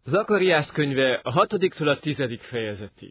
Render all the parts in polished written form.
Zakariás könyve a 6-től a 10. fejezetig.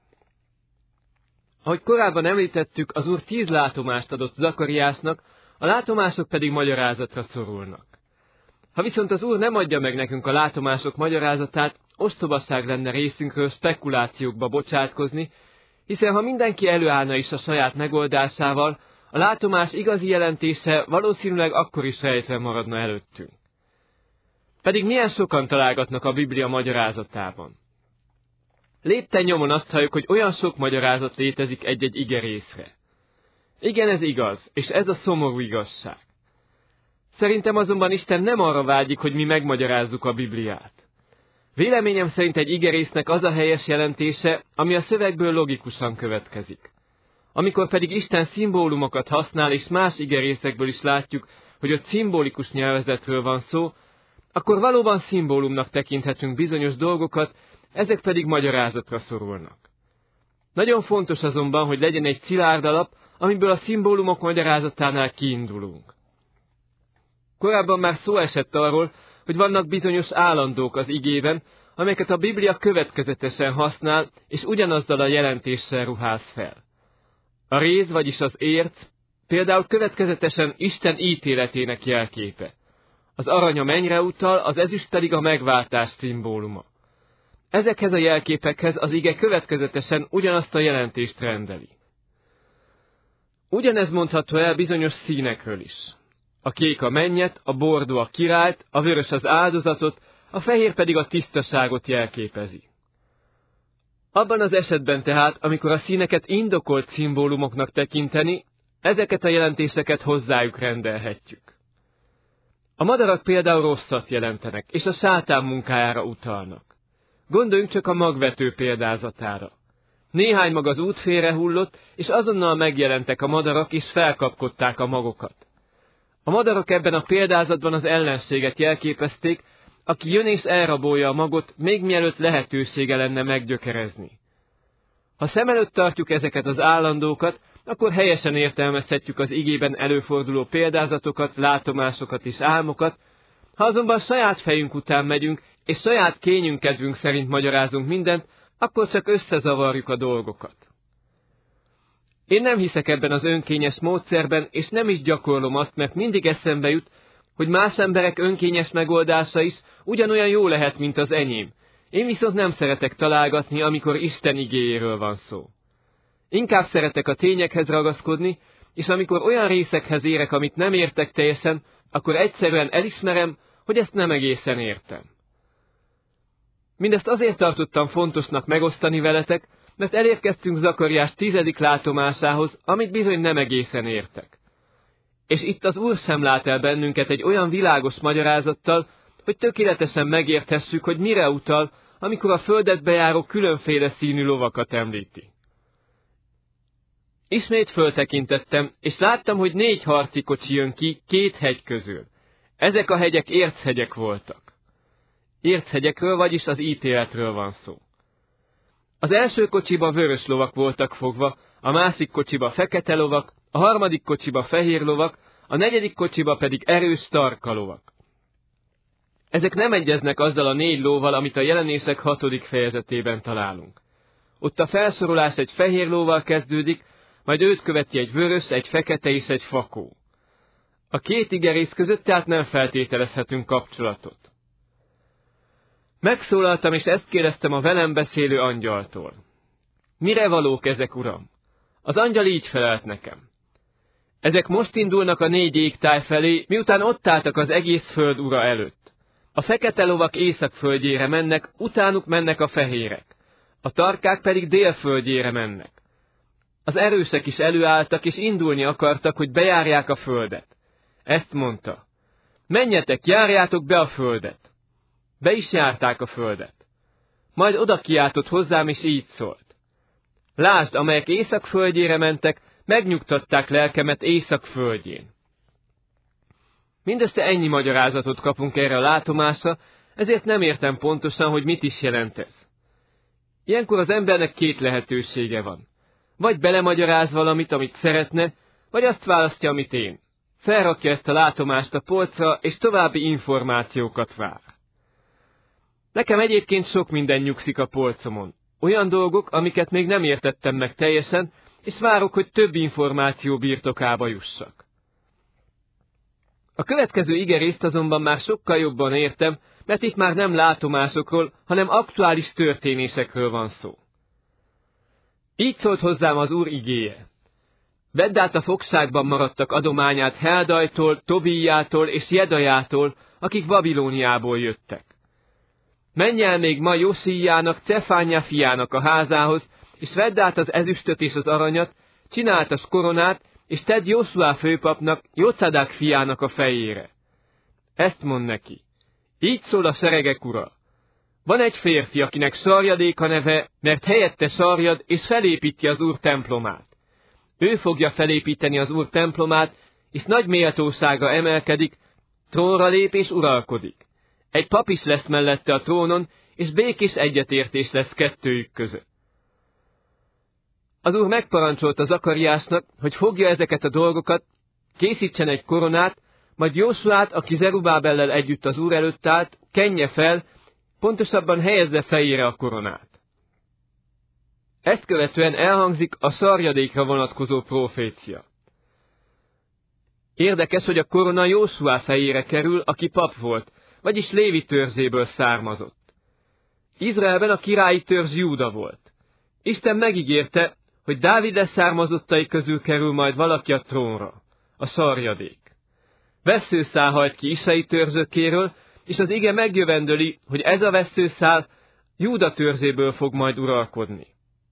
Ahogy korábban említettük, az Úr 10 látomást adott Zakariásnak, a látomások pedig magyarázatra szorulnak. Ha viszont az Úr nem adja meg nekünk a látomások magyarázatát, ostobaság lenne részünkről spekulációkba bocsátkozni, hiszen ha mindenki előállna is a saját megoldásával, a látomás igazi jelentése valószínűleg akkor is rejtve maradna előttünk. Pedig milyen sokan találgatnak a Biblia magyarázatában. Lépten nyomon azt halljuk, hogy olyan sok magyarázat létezik egy-egy igerészre. Igen, ez igaz, és ez a szomorú igazság. Szerintem azonban Isten nem arra vágyik, hogy mi megmagyarázzuk a Bibliát. Véleményem szerint egy igerésznek az a helyes jelentése, ami a szövegből logikusan következik. Amikor pedig Isten szimbólumokat használ, és más igerészekből is látjuk, hogy ott szimbolikus nyelvezetről van szó, akkor valóban szimbólumnak tekinthetünk bizonyos dolgokat, ezek pedig magyarázatra szorulnak. Nagyon fontos azonban, hogy legyen egy szilárd alap, amiből a szimbólumok magyarázatánál kiindulunk. Korábban már szó esett arról, hogy vannak bizonyos állandók az igében, amelyeket a Biblia következetesen használ, és ugyanazzal a jelentéssel ruház fel. A réz, vagyis az érc, például következetesen Isten ítéletének jelképe. Az arany a mennyre utal, az ezüst pedig a megváltás szimbóluma. Ezekhez a jelképekhez az ige következetesen ugyanazt a jelentést rendeli. Ugyanez mondható el bizonyos színekről is. A kék a mennyet, a bordó a királyt, a vörös az áldozatot, a fehér pedig a tisztaságot jelképezi. Abban az esetben tehát, amikor a színeket indokolt szimbólumoknak tekinteni, ezeket a jelentéseket hozzájuk rendelhetjük. A madarak például rosszat jelentenek, és a sátán munkájára utalnak. Gondoljunk csak a magvető példázatára. Néhány mag az út félrehullott, és azonnal megjelentek a madarak, és felkapkodták a magokat. A madarak ebben a példázatban az ellenséget jelképezték, aki jön és elrabolja a magot, még mielőtt lehetősége lenne meggyökerezni. Ha szem előtt tartjuk ezeket az állandókat, akkor helyesen értelmezhetjük az igében előforduló példázatokat, látomásokat és álmokat, ha azonban saját fejünk után megyünk, és saját kényünk kedvünk szerint magyarázunk mindent, akkor csak összezavarjuk a dolgokat. Én nem hiszek ebben az önkényes módszerben, és nem is gyakorlom azt, mert mindig eszembe jut, hogy más emberek önkényes megoldása is ugyanolyan jó lehet, mint az enyém. Én viszont nem szeretek találgatni, amikor Isten igéjéről van szó. Inkább szeretek a tényekhez ragaszkodni, és amikor olyan részekhez érek, amit nem értek teljesen, akkor egyszerűen elismerem, hogy ezt nem egészen értem. Mindezt azért tartottam fontosnak megosztani veletek, mert elérkeztünk Zakariás 10. látomásához, amit bizony nem egészen értek. És itt az Úr sem lát el bennünket egy olyan világos magyarázattal, hogy tökéletesen megérthessük, hogy mire utal, amikor a földet bejáró különféle színű lovakat említi. Ismét föltekintettem, és láttam, hogy 4 harci kocsi jön ki 2 hegy közül. Ezek a hegyek érchegyek voltak. Érchegyekről, vagyis az ítéletről van szó. Az első kocsiba vörös lovak voltak fogva, a másik kocsiba fekete lovak, a harmadik kocsiba fehér lovak, a negyedik kocsiba pedig erős tarka lovak. Ezek nem egyeznek azzal a 4 lóval, amit a Jelenések 6. fejezetében találunk. Ott a felsorolás egy fehér lóval kezdődik, majd őt követi egy vörös, egy fekete és egy fakó. A 2 igerész között tehát nem feltételezhetünk kapcsolatot. Megszólaltam, és ezt kérdeztem a velem beszélő angyaltól. Mire valók ezek, uram? Az angyal így felelt nekem. Ezek most indulnak a 4 égtáj felé, miután ott álltak az egész föld ura előtt. A fekete lovak északföldjére mennek, utánuk mennek a fehérek. A tarkák pedig délföldjére mennek. Az erősek is előálltak, és indulni akartak, hogy bejárják a földet. Ezt mondta. Menjetek, járjátok be a földet. Be is járták a földet. Majd oda kiáltott hozzám, és így szólt. Lásd, amelyek észak földjére mentek, megnyugtatták lelkemet észak földjén. Mindössze ennyi magyarázatot kapunk erre a látomásra, ezért nem értem pontosan, hogy mit is jelent ez. Ilyenkor az embernek 2 lehetősége van. Vagy belemagyaráz valamit, amit szeretne, vagy azt választja, amit én. Felrakja ezt a látomást a polcra, és további információkat vár. Nekem egyébként sok minden nyugszik a polcomon. Olyan dolgok, amiket még nem értettem meg teljesen, és várok, hogy több információ birtokába jussak. A következő igerészt azonban már sokkal jobban értem, mert itt már nem látomásokról, hanem aktuális történésekről van szó. Így szólt hozzám az Úr igéje. Vedd át a fogságban maradtak adományát Heldajtól, Tobíjától és Jedajától, akik Babilóniából jöttek. Menj el még ma Josíjának, Cefánja fiának a házához, és vedd át az ezüstöt és az aranyat, csináltas koronát, és tedd Jósuá főpapnak, Jocadák fiának a fejére. Ezt mond neki. Így szól a seregek ura. Van egy férfi, akinek Sarjadék a neve, mert helyette sarjad, és felépíti az Úr templomát. Ő fogja felépíteni az Úr templomát, és nagy méltósága emelkedik, trónra lép és uralkodik. Egy pap is lesz mellette a trónon, és békés egyetértés lesz kettőjük között. Az Úr megparancsolta Zakariásnak, hogy fogja ezeket a dolgokat, készítsen egy koronát, majd Jósuát, aki Zerubábellel együtt az Úr előtt állt, kenje fel, pontosabban helyezze fejére a koronát. Ezt követően elhangzik a Sarjadékra vonatkozó profécia. Érdekes, hogy a korona Jósuá fejére kerül, aki pap volt, vagyis Lévi törzséből származott. Izraelben a királyi törzs Júda volt. Isten megígérte, hogy Dávid leszármazottai közül kerül majd valaki a trónra, a Sarjadék. Vesszőszál hajt ki Isai törzsökéről, és az ige megjövendöli, hogy ez a vesszőszál Júda törzséből fog majd uralkodni.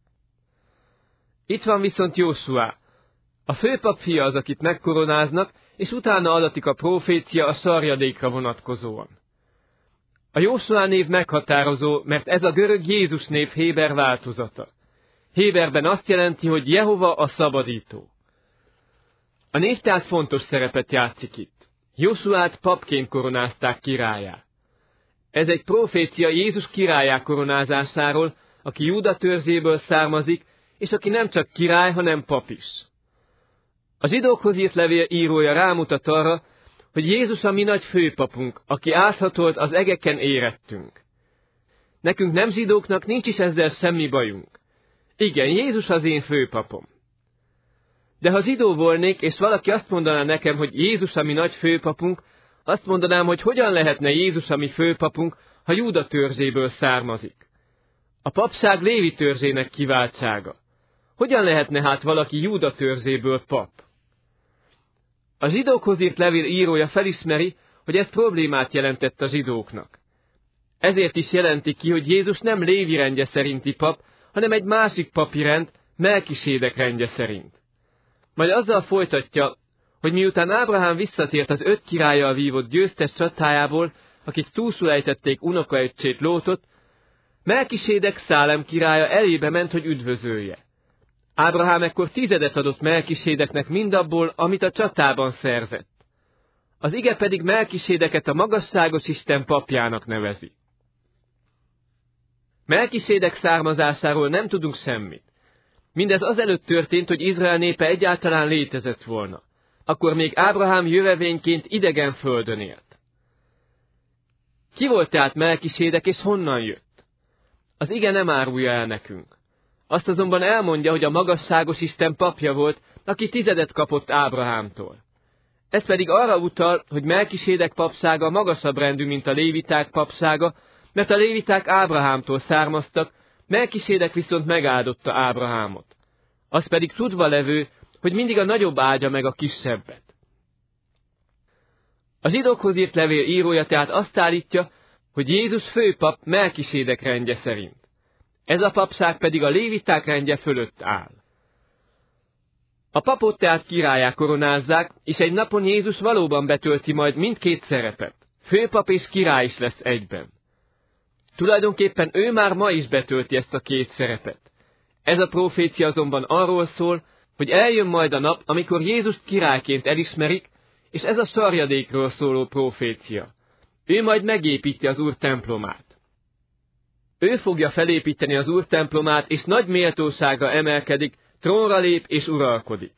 Itt van viszont Jósuá. A főpap fia az, akit megkoronáznak, és utána adatik a profécia a Sarjadékra vonatkozóan. A Jósuá név meghatározó, mert ez a görög Jézus név héber változata. Héberben azt jelenti, hogy Jehova a szabadító. A név tehát fontos szerepet játszik itt. Jósuát papként koronázták királlyá. Ez egy profécia Jézus királlyá koronázásáról, aki Júda törzséből származik, és aki nem csak király, hanem pap is. A zsidókhoz írt levél írója rámutat arra, hogy Jézus a mi nagy főpapunk, aki áthatolt az egeken érettünk. Nekünk nem zsidóknak nincs is ezzel semmi bajunk. Igen, Jézus az én főpapom. De ha zsidó volnék, és valaki azt mondaná nekem, hogy Jézus a mi nagy főpapunk, azt mondanám, hogy hogyan lehetne Jézus a mi főpapunk, ha Júda törzséből származik. A papság Lévi törzsének kiváltsága. Hogyan lehetne hát valaki Júda törzséből pap? A zsidókhoz írt levél írója felismeri, hogy ez problémát jelentett a zsidóknak. Ezért is jelenti ki, hogy Jézus nem Lévi rendje szerinti pap, hanem egy másik papi rend, Melkisédek rendje szerint. Majd azzal folytatja, hogy miután Ábrahám visszatért az 5 királlyal vívott győztes csatájából, akik túlszul ejtették unokaöccsét Lótot, Melkisédek Szálem királya elébe ment, hogy üdvözölje. Ábrahám ekkor 10 adott Melkisédeknek mindabból, amit a csatában szerzett. Az ige pedig Melkisédeket a magasságos Isten papjának nevezi. Melkisédek származásáról nem tudunk semmit. Mindez azelőtt történt, hogy Izrael népe egyáltalán létezett volna. Akkor még Ábrahám jövevényként idegen földön élt. Ki volt tehát Melkisédek, és honnan jött? Az ige nem árulja el nekünk. Azt azonban elmondja, hogy a magasságos Isten papja volt, aki 10 kapott Ábrahámtól. Ez pedig arra utal, hogy Melkisédek papsága magasabb rendű, mint a léviták papsága, mert a léviták Ábrahámtól származtak, Melkisédek viszont megáldotta Ábrahámot. Az pedig tudva levő, hogy mindig a nagyobb áldja meg a kisebbet. A zsidókhoz írt levél írója tehát azt állítja, hogy Jézus főpap Melkisédek rendje szerint. Ez a papság pedig a léviták rendje fölött áll. A papot tehát királlyá koronázzák, és egy napon Jézus valóban betölti majd mindkét szerepet. Főpap és király is lesz egyben. Tulajdonképpen ő már ma is betölti ezt a 2 szerepet. Ez a profécia azonban arról szól, hogy eljön majd a nap, amikor Jézust királyként elismerik, és ez a Sarjadékról szóló profécia. Ő majd megépíti az Úr templomát. Ő fogja felépíteni az Úr templomát, és nagy méltósága emelkedik, trónra lép és uralkodik.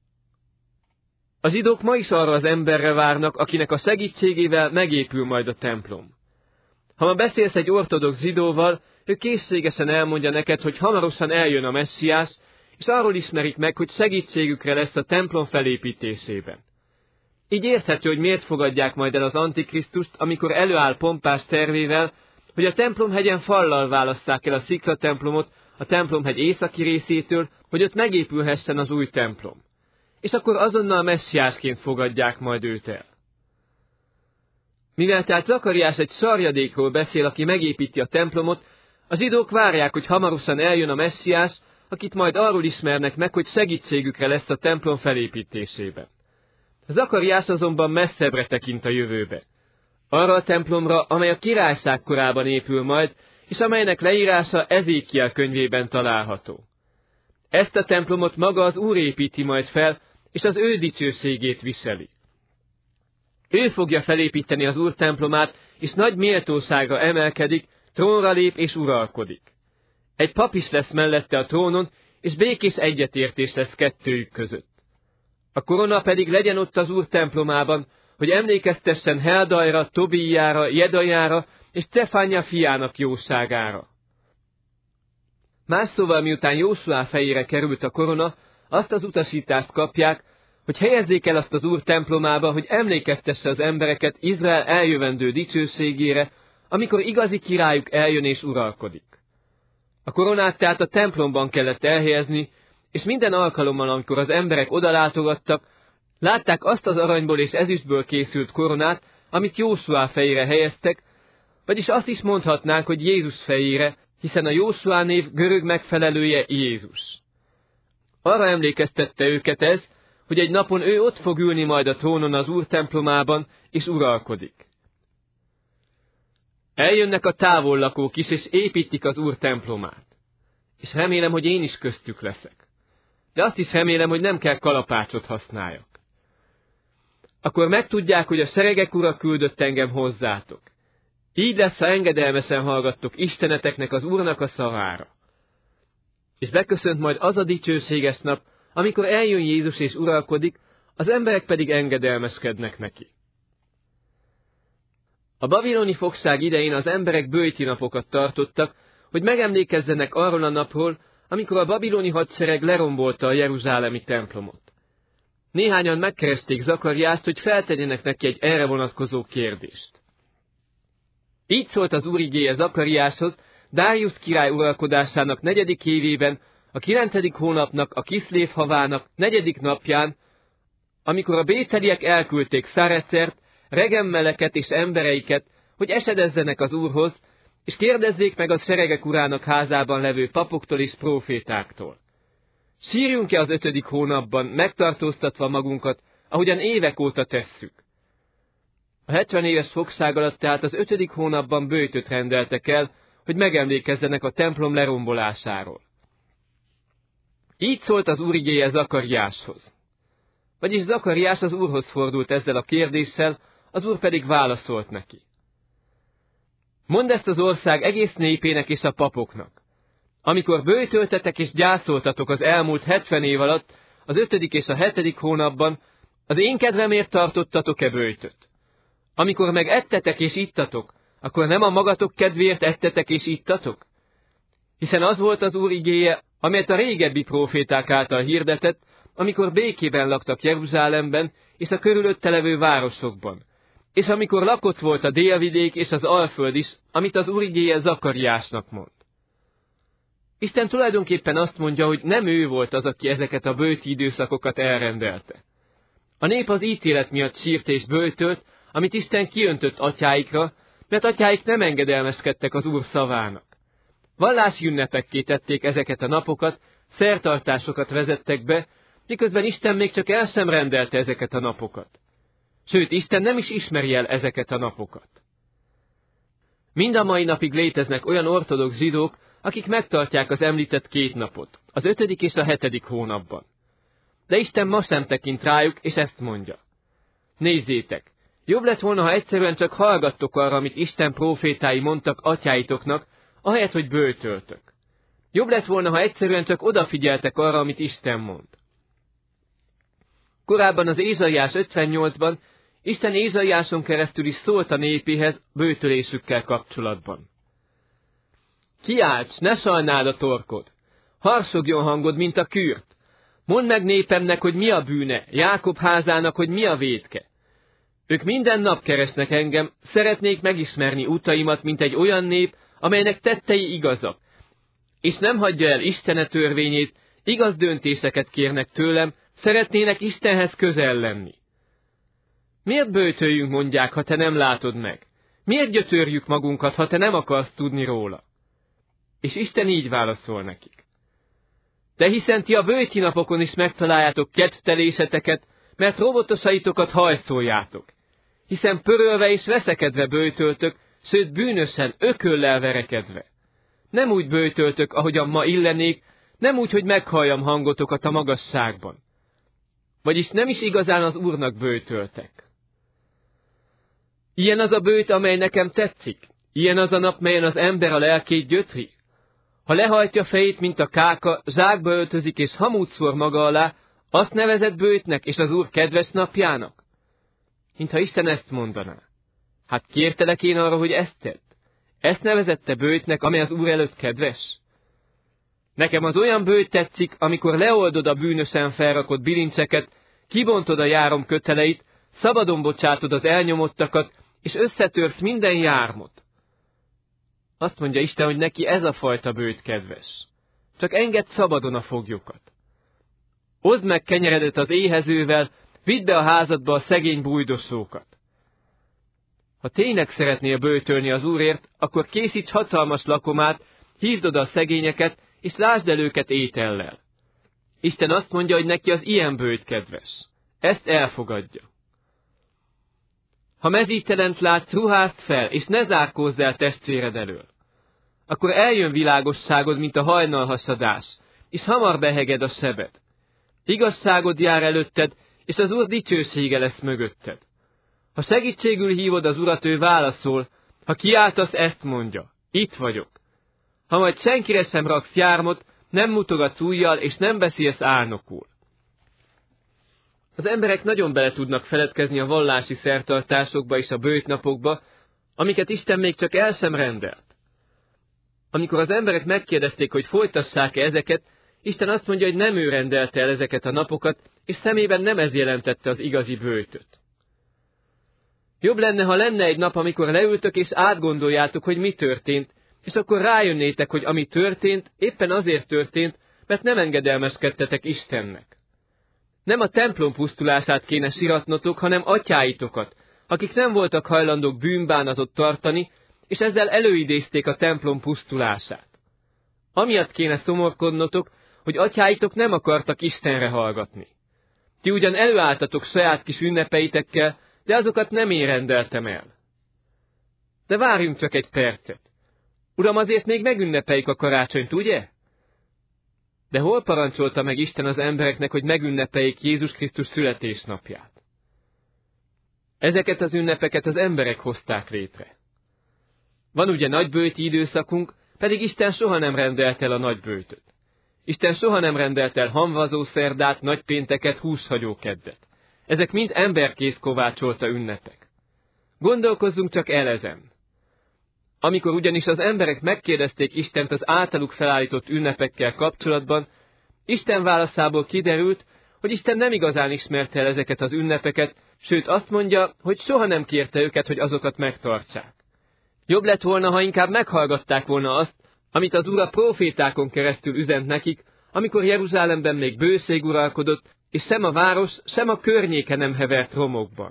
A zsidók ma is arra az emberre várnak, akinek a segítségével megépül majd a templom. Ha ma beszélsz egy ortodox zsidóval, ő készségesen elmondja neked, hogy hamarosan eljön a messziás, és arról ismerik meg, hogy segítségükre lesz a templom felépítésében. Így érthető, hogy miért fogadják majd el az Antikrisztust, amikor előáll pompás tervével, hogy a templomhegyen fallal válasszák el a sziklatemplomot a templomhegy északi részétől, hogy ott megépülhessen az új templom. És akkor azonnal messiásként fogadják majd őt el. Mivel tehát Zakariás egy sarjadékról beszél, aki megépíti a templomot, a zsidók várják, hogy hamarosan eljön a messiás, akit majd arról ismernek meg, hogy segítségükre lesz a templom felépítésében. Zakariás azonban messzebbre tekint a jövőbe. Arra a templomra, amely a királyság korában épül majd, és amelynek leírása Ezékiel könyvében található. Ezt a templomot maga az Úr építi majd fel, és az ő dicsőségét viseli. Ő fogja felépíteni az Úr templomát, és nagy méltóságra emelkedik, trónra lép és uralkodik. Egy pap is lesz mellette a trónon, és békés egyetértés lesz kettőjük között. A korona pedig legyen ott az Úr templomában, hogy emlékeztessen Heldajra, Tobijára, Jedajára és Cefánja fiának jóságára. Más szóval, miután Jósuá fejére került a korona, azt az utasítást kapják, hogy helyezzék el azt az Úr templomába, hogy emlékeztesse az embereket Izrael eljövendő dicsőségére, amikor igazi királyuk eljön és uralkodik. A koronát tehát a templomban kellett elhelyezni, és minden alkalommal, amikor az emberek odalátogattak, látták azt az aranyból és ezüstből készült koronát, amit Jósuá fejére helyeztek, vagyis azt is mondhatnánk, hogy Jézus fejére, hiszen a Jósuá név görög megfelelője Jézus. Arra emlékeztette őket ez, hogy egy napon ő ott fog ülni majd a trónon az Úr templomában, és uralkodik. Eljönnek a távollakók is, és építik az Úr templomát. És remélem, hogy én is köztük leszek. De azt is remélem, hogy nem kell kalapácsot használjak. Akkor megtudják, hogy a seregek ura küldött engem hozzátok. Így lesz, ha engedelmesen hallgattok Isteneteknek, az Úrnak a szavára. És beköszönt majd az a dicsőséges nap, amikor eljön Jézus és uralkodik, az emberek pedig engedelmeskednek neki. A babiloni fogság idején az emberek böjti napokat tartottak, hogy megemlékezzenek arról a napról, amikor a babiloni hadsereg lerombolta a jeruzsálemi templomot. Néhányan megkeresték Zakariást, hogy feltegyenek neki egy erre vonatkozó kérdést. Így szólt az Úr igéje Zakariáshoz, Dáriusz király uralkodásának 4. évében, a 9. hónapnak, a Kiszlév havának 4. napján, amikor a bételiek elküldték Szarecert, Regemmeleket és embereiket, hogy esedezzenek az Úrhoz, és kérdezzék meg a seregek urának házában levő papoktól és prófétáktól. Sírjunk-e az 5. hónapban, megtartóztatva magunkat, ahogyan évek óta tesszük? A 70 éves fogság alatt tehát az 5. hónapban böjtöt rendeltek el, hogy megemlékezzenek a templom lerombolásáról. Így szólt az Úr igéje Zakariáshoz. Vagyis Zakariás az Úrhoz fordult ezzel a kérdéssel, az Úr pedig válaszolt neki. Mondd ezt az ország egész népének és a papoknak. Amikor böjtöltetek és gyászoltatok az elmúlt 70 év alatt, az 5. és a 7. hónapban, az én kedvemért tartottatok-e böjtöt? Amikor meg ettetek és ittatok, akkor nem a magatok kedvéért ettetek és ittatok? Hiszen az volt az Úr igéje, amelyet a régebbi próféták által hirdetett, amikor békében laktak Jeruzsálemben és a körülötte levő városokban, és amikor lakott volt a délvidék és az alföld is, amit az Úr igéje Zakariásnak mond. Isten tulajdonképpen azt mondja, hogy nem ő volt az, aki ezeket a böjti időszakokat elrendelte. A nép az ítélet miatt sírt és böjtölt, amit Isten kiöntött atyáikra, mert atyáik nem engedelmeskedtek az Úr szavának. Vallási ünnepekké tették ezeket a napokat, szertartásokat vezettek be, miközben Isten még csak el sem rendelte ezeket a napokat. Sőt, Isten nem is ismeri el ezeket a napokat. Mind a mai napig léteznek olyan ortodox zsidók, akik megtartják az említett 2 napot, az 5. és a 7. hónapban. De Isten ma sem tekint rájuk, és ezt mondja. Nézzétek, jobb lett volna, ha egyszerűen csak hallgattok arra, amit Isten prófétái mondtak atyáitoknak, ahelyett, hogy böjtöltök. Jobb lett volna, ha egyszerűen csak odafigyeltek arra, amit Isten mond. Korábban az Ézsaiás 58-ban Isten Ézsaiáson keresztül is szólt a népéhez böjtölésükkel kapcsolatban. Kiálts, ne sajnáld a torkod! Harsogjon hangod, mint a kürt! Mondd meg népemnek, hogy mi a bűne, Jákob házának, hogy mi a vétke. Ők minden nap keresnek engem, szeretnék megismerni utaimat, mint egy olyan nép, amelynek tettei igazak, és nem hagyja el Istene törvényét, igaz döntéseket kérnek tőlem, szeretnének Istenhez közel lenni. Miért böjtöljünk, mondják, ha te nem látod meg? Miért gyötörjük magunkat, ha te nem akarsz tudni róla? És Isten így válaszol nekik. De hiszen ti a böjti napokon is megtaláljátok kedvteléseteket, mert robotosaitokat hajszoljátok. Hiszen pörölve és veszekedve böjtöltök, sőt bűnösen, ököllel verekedve. Nem úgy böjtöltök, ahogyan ma illenék, nem úgy, hogy meghalljam hangotokat a magasságban. Vagyis nem is igazán az Úrnak böjtöltek. Ilyen az a böjt, amely nekem tetszik, ilyen az a nap, melyen az ember a lelkét gyötri. Ha lehajtja fejét, mint a káka, zsákba öltözik és hamut szór maga alá, azt nevezett böjtnek és az Úr kedves napjának? Mintha Isten ezt mondaná. Hát kértelek én arra, hogy ezt tedd? Ezt nevezette böjtnek, amely az Úr előtt kedves? Nekem az olyan böjt tetszik, amikor leoldod a bűnösen felrakott bilincseket, kibontod a járom köteleit, szabadon bocsátod az elnyomottakat, és összetörsz minden jármot. Azt mondja Isten, hogy neki ez a fajta böjt kedves. Csak engedd szabadon a foglyokat. Oszd meg kenyeredet az éhezővel, vidd be a házadba a szegény bújdosókat. Ha tényleg szeretnél böjtölni az Úrért, akkor készíts hatalmas lakomát, hívd oda a szegényeket, és lásd el őket étellel. Isten azt mondja, hogy neki az ilyen böjt kedves. Ezt elfogadja. Ha mezítelent látsz, ruházd fel, és ne zárkózz el testvéred elől. Akkor eljön világosságod, mint a hajnalhasadás, és hamar beheged a sebed. Igazságod jár előtted, és az Úr dicsősége lesz mögötted. Ha segítségül hívod az Urat, ő válaszol, ha kiáltasz, ezt mondja, itt vagyok. Ha majd senkire sem raksz jármot, nem mutogatsz ujjal, és nem beszélsz álnokul. Az emberek nagyon bele tudnak feledkezni a vallási szertartásokba és a böjtnapokba, amiket Isten még csak el sem rendelt. Amikor az emberek megkérdezték, hogy folytassák-e ezeket, Isten azt mondja, hogy nem ő rendelte el ezeket a napokat, és szemében nem ez jelentette az igazi böjtöt. Jobb lenne, ha lenne egy nap, amikor leültök és átgondoljátok, hogy mi történt, és akkor rájönnétek, hogy ami történt, éppen azért történt, mert nem engedelmeskedtetek Istennek. Nem a templom pusztulását kéne siratnotok, hanem atyáitokat, akik nem voltak hajlandók bűnbánatot tartani, és ezzel előidézték a templom pusztulását. Amiatt kéne szomorkodnotok, hogy atyáitok nem akartak Istenre hallgatni. Ti ugyan előálltatok saját kis ünnepeitekkel, de azokat nem én rendeltem el. De várjunk csak egy percet. Uram, azért még megünnepeljük a karácsonyt, ugye? De hol parancsolta meg Isten az embereknek, hogy megünnepeljék Jézus Krisztus születésnapját? Ezeket az ünnepeket az emberek hozták létre. Van ugye nagyböjti időszakunk, pedig Isten soha nem rendelt el a nagyböjtöt. Isten soha nem rendelt el hamvazó szerdát, nagypénteket, húshagyó keddet. Ezek mind emberkész kovácsolta ünnepek. Gondolkozzunk csak el ezen. Amikor ugyanis az emberek megkérdezték Istent az általuk felállított ünnepekkel kapcsolatban, Isten válaszából kiderült, hogy Isten nem igazán ismerte el ezeket az ünnepeket, sőt azt mondja, hogy soha nem kérte őket, hogy azokat megtartsák. Jobb lett volna, ha inkább meghallgatták volna azt, amit az Úr a prófétákon keresztül üzent nekik, amikor Jeruzsálemben még bőség uralkodott, és sem a város, sem a környéke nem hevert romokban.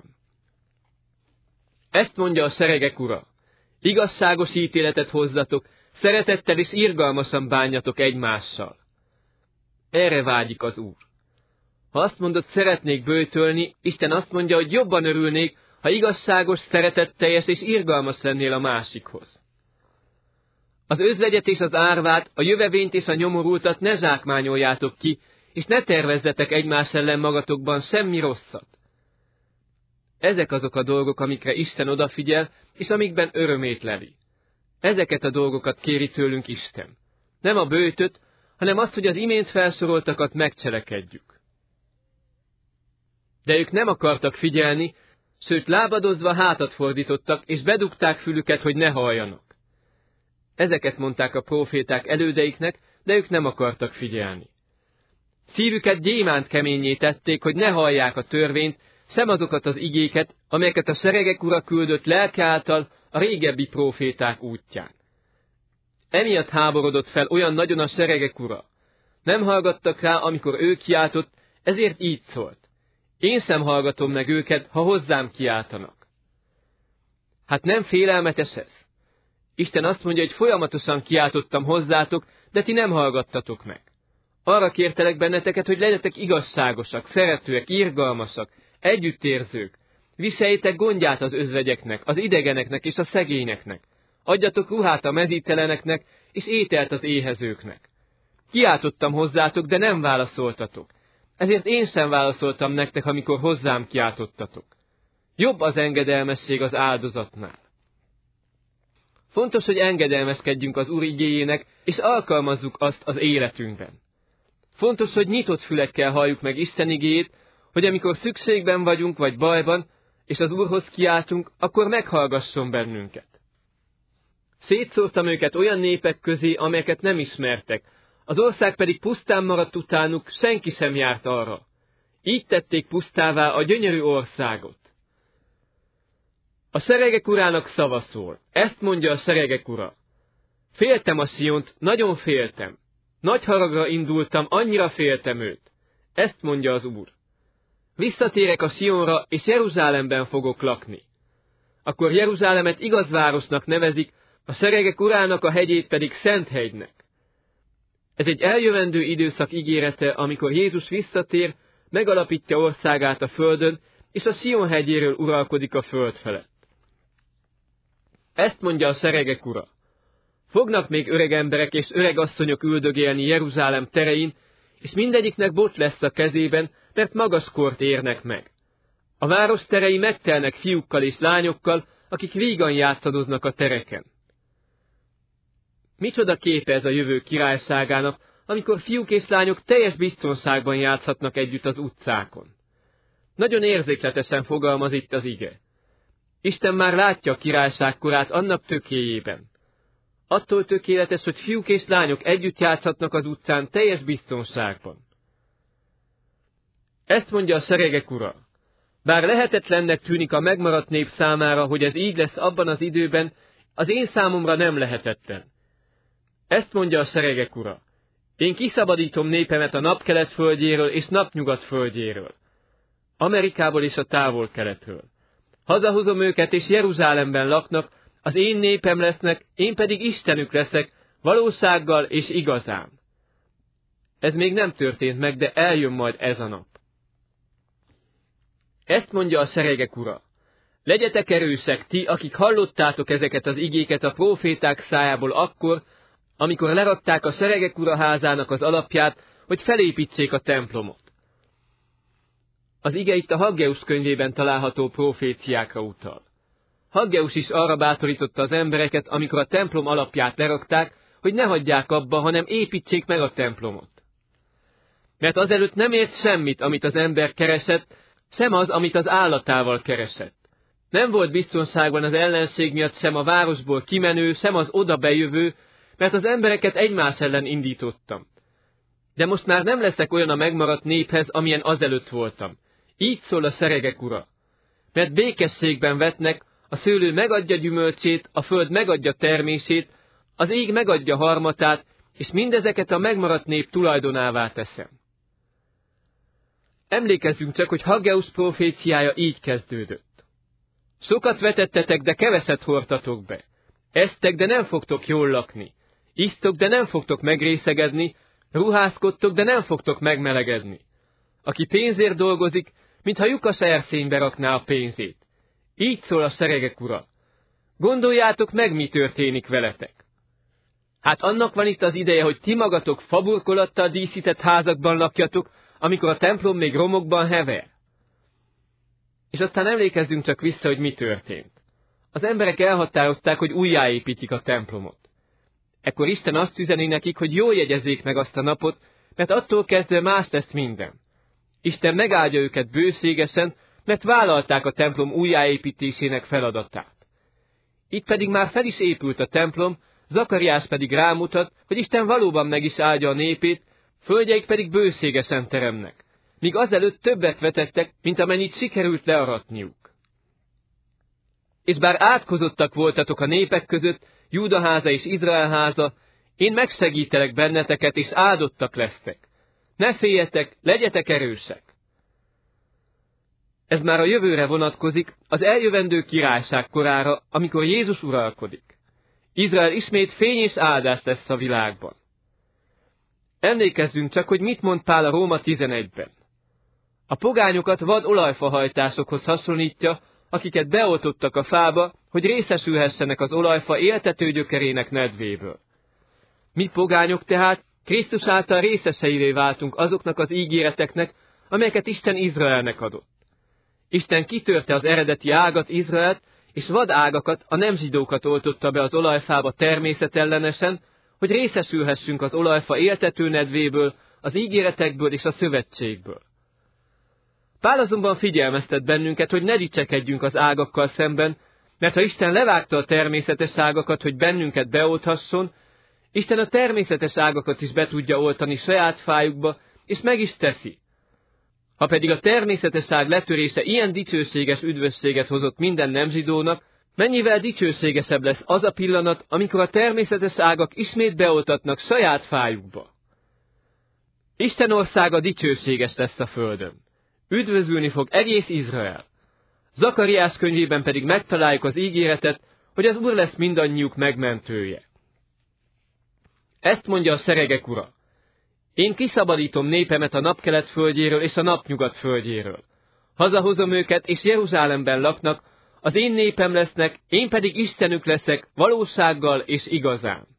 Ezt mondja a seregek Ura: igazságos ítéletet hozzatok, szeretettel és irgalmasan bánjatok egymással. Erre vágyik az Úr. Ha azt mondod, szeretnék böjtölni, Isten azt mondja, hogy jobban örülnék, ha igazságos, szeretetteljes és irgalmas lennél a másikhoz. Az özvegyet és az árvát, a jövevényt és a nyomorultat ne zsákmányoljátok ki, és ne tervezzetek egymás ellen magatokban semmi rosszat. Ezek azok a dolgok, amikre Isten odafigyel, és amikben örömét leli. Ezeket a dolgokat kéri tőlünk Isten. Nem a böjtöt, hanem azt, hogy az imént felsoroltakat megcselekedjük. De ők nem akartak figyelni, sőt lábadozva hátat fordítottak, és bedugták fülüket, hogy ne halljanak. Ezeket mondták a próféták elődeiknek, de ők nem akartak figyelni. Szívüket gyémánt keményé tették, hogy ne hallják a törvényt, sem azokat az igéket, amelyeket a seregek ura küldött lelke által a régebbi próféták útján. Emiatt háborodott fel olyan nagyon a seregek ura. Nem hallgattak rá, amikor ő kiáltott, ezért így szólt. Én sem hallgatom meg őket, ha hozzám kiáltanak. Hát nem félelmetes ez? Isten azt mondja, hogy folyamatosan kiáltottam hozzátok, de ti nem hallgattatok meg. Arra kértelek benneteket, hogy legyetek igazságosak, szeretőek, irgalmasak, együttérzők. Viseljétek gondját az özvegyeknek, az idegeneknek és a szegényeknek. Adjatok ruhát a mezíteleneknek, és ételt az éhezőknek. Kiáltottam hozzátok, de nem válaszoltatok. Ezért én sem válaszoltam nektek, amikor hozzám kiáltottatok. Jobb az engedelmesség az áldozatnál. Fontos, hogy engedelmeskedjünk az Úr igéjének, és alkalmazzuk azt az életünkben. Fontos, hogy nyitott fülekkel halljuk meg Isten igéjét, hogy amikor szükségben vagyunk, vagy bajban, és az Úrhoz kiáltunk, akkor meghallgasson bennünket. Szétszórtam őket olyan népek közé, amelyeket nem ismertek, az ország pedig pusztán maradt utánuk, senki sem járt arra. Így tették pusztává a gyönyörű országot. A seregek urának szava szól. Ezt mondja a seregek ura. Féltem a Siont, nagyon féltem. Nagy haragra indultam, annyira féltem őt. Ezt mondja az Úr. Visszatérek a Sionra, és Jeruzsálemben fogok lakni. Akkor Jeruzsálemet igaz városnak nevezik, a seregek urának a hegyét pedig Szent hegynek. Ez egy eljövendő időszak ígérete, amikor Jézus visszatér, megalapítja országát a földön, és a Sion hegyéről uralkodik a föld felett. Ezt mondja a seregek ura. Fognak még öreg emberek és öreg asszonyok üldögélni Jeruzsálem terein, és mindegyiknek bot lesz a kezében, mert magas kort érnek meg. A város terei megtelnek fiúkkal és lányokkal, akik vígan játszadoznak a tereken. Micsoda képe ez a jövő királyságának, amikor fiúk és lányok teljes biztonságban játszhatnak együtt az utcákon. Nagyon érzékletesen fogalmaz itt az ige. Isten már látja a királyság korát annak tökéjében. Attól tökéletes, hogy fiúk és lányok együtt játszhatnak az utcán teljes biztonságban. Ezt mondja a seregek ura. Bár lehetetlennek tűnik a megmaradt nép számára, hogy ez így lesz abban az időben, az én számomra nem lehetetlen. Ezt mondja a seregek ura. Én kiszabadítom népemet a napkelet földjéről és napnyugat földjéről. Amerikából és a távol-keletről. Hazahozom őket, és Jeruzsálemben laknak, az én népem lesznek, én pedig Istenük leszek, valósággal és igazán. Ez még nem történt meg, de eljön majd ez a nap. Ezt mondja a seregek ura. Legyetek erősek, ti, akik hallottátok ezeket az igéket a próféták szájából akkor, amikor lerakták a seregek ura házának az alapját, hogy felépítsék a templomot. Az ige itt a Haggeus könyvében található proféciákra utal. Haggeus is arra bátorította az embereket, amikor a templom alapját lerakták, hogy ne hagyják abba, hanem építsék meg a templomot. Mert azelőtt nem ért semmit, amit az ember keresett, sem az, amit az állatával keresett. Nem volt biztonságban az ellenség miatt sem a városból kimenő, sem az oda bejövő, mert az embereket egymás ellen indítottam. De most már nem leszek olyan a megmaradt néphez, amilyen azelőtt voltam. Így szól a seregek ura. Mert békességben vetnek, a szőlő megadja gyümölcsét, a föld megadja termését, az ég megadja harmatát, és mindezeket a megmaradt nép tulajdonává teszem. Emlékezzünk csak, hogy Haggeus proféciája így kezdődött. Sokat vetettetek, de keveset hordtatok be. Esztek, de nem fogtok jól lakni. Isztok, de nem fogtok megrésegedni, ruházkodtok, de nem fogtok megmelegedni. Aki pénzért dolgozik, mintha lyukas erszénybe rakná a pénzét. Így szól a seregek ura. Gondoljátok meg, mi történik veletek. Hát annak van itt az ideje, hogy ti magatok faburkolattal díszített házakban lakjatok, amikor a templom még romokban hever. És aztán emlékezzünk csak vissza, hogy mi történt. Az emberek elhatározták, hogy újjáépítik a templomot. Ekkor Isten azt üzeni nekik, hogy jól jegyezzék meg azt a napot, mert attól kezdve más lesz minden. Isten megáldja őket bőségesen, mert vállalták a templom újjáépítésének feladatát. Itt pedig már fel is épült a templom, Zakariás pedig rámutat, hogy Isten valóban meg is áldja a népét, földjeik pedig bőségesen teremnek, míg azelőtt többet vetettek, mint amennyit sikerült learatniuk. És bár átkozottak voltatok a népek között, Júda háza és Izrael háza, én megsegítelek benneteket, és áldottak lesztek. Ne féljetek, legyetek erősek. Ez már a jövőre vonatkozik, az eljövendő királyság korára, amikor Jézus uralkodik. Izrael ismét fény és áldás lesz a világban. Emlékezzünk csak, hogy mit mond Pál a Róma 11-ben. A pogányokat vad olajfahajtásokhoz hasonlítja, akiket beoltottak a fába, hogy részesülhessenek az olajfa éltető gyökerének nedvéből. Mi pogányok tehát Krisztus által részeseivé váltunk azoknak az ígéreteknek, amelyeket Isten Izraelnek adott. Isten kitörte az eredeti ágat, Izraelt, és vad ágakat, a nem zsidókat oltotta be az olajfába természetellenesen, hogy részesülhessünk az olajfa éltető nedvéből, az ígéretekből és a szövetségből. Pál azonban figyelmeztet bennünket, hogy ne dicsekedjünk az ágakkal szemben, mert ha Isten levágta a természetes ágakat, hogy bennünket beolthasson, Isten a természetes ágakat is be tudja oltani saját fájukba, és meg is teszi. Ha pedig a természetes ág letörése ilyen dicsőséges üdvösséget hozott minden nemzsidónak, mennyivel dicsőségesebb lesz az a pillanat, amikor a természetes ágak ismét beoltatnak saját fájukba. Isten országa dicsőséges lesz a földön. Üdvözülni fog egész Izrael. Zakariás könyvében pedig megtaláljuk az ígéretet, hogy az Úr lesz mindannyiuk megmentője. Ezt mondja a seregek Ura. Én kiszabadítom népemet a napkelet földjéről és a napnyugat földjéről. Hazahozom őket, és Jeruzsálemben laknak, az én népem lesznek, én pedig Istenük leszek, valósággal és igazán.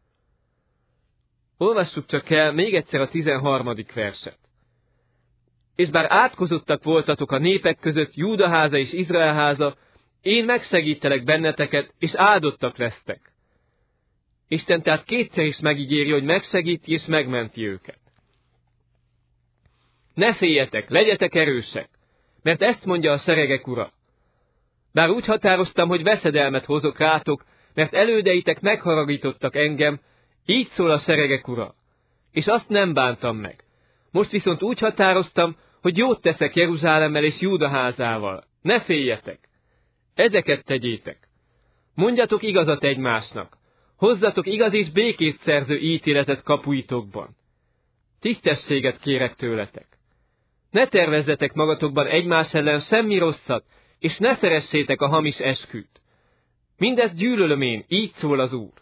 Olvassuk csak el még egyszer a 13. verset. És bár átkozottak voltatok a népek között, Júda háza és Izrael háza, én megsegítelek benneteket, és áldottak lesztek. Isten tehát kétszer is megígéri, hogy megsegíti és megmenti őket. Ne féljetek, legyetek erősek, mert ezt mondja a seregek Ura. Bár úgy határoztam, hogy veszedelmet hozok rátok, mert elődeitek megharagítottak engem, így szól a seregek Ura, és azt nem bántam meg. Most viszont úgy határoztam, hogy jót teszek Jeruzsálemmel és Júda házával. Ne féljetek! Ezeket tegyétek. Mondjatok igazat egymásnak. Hozzatok igaz és békét szerző ítéletet kapuitokban. Tisztességet kérek tőletek. Ne tervezzetek magatokban egymás ellen semmi rosszat, és ne szeressétek a hamis esküt. Mindezt gyűlölöm én, így szól az Úr.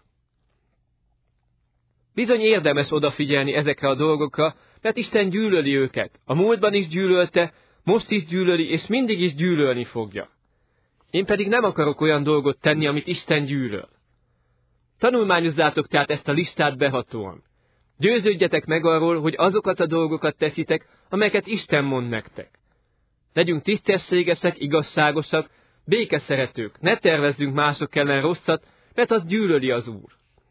Bizony érdemes odafigyelni ezekre a dolgokra, mert Isten gyűlöli őket. A múltban is gyűlölte, most is gyűlöli, és mindig is gyűlölni fogja. Én pedig nem akarok olyan dolgot tenni, amit Isten gyűlöl. Tanulmányozzátok tehát ezt a listát behatóan. Győződjetek meg arról, hogy azokat a dolgokat teszitek, amelyeket Isten mond nektek. Legyünk tisztességesek, igazságosak, békeszeretők, ne tervezzünk mások ellen rosszat, mert az gyűlöli az Úr.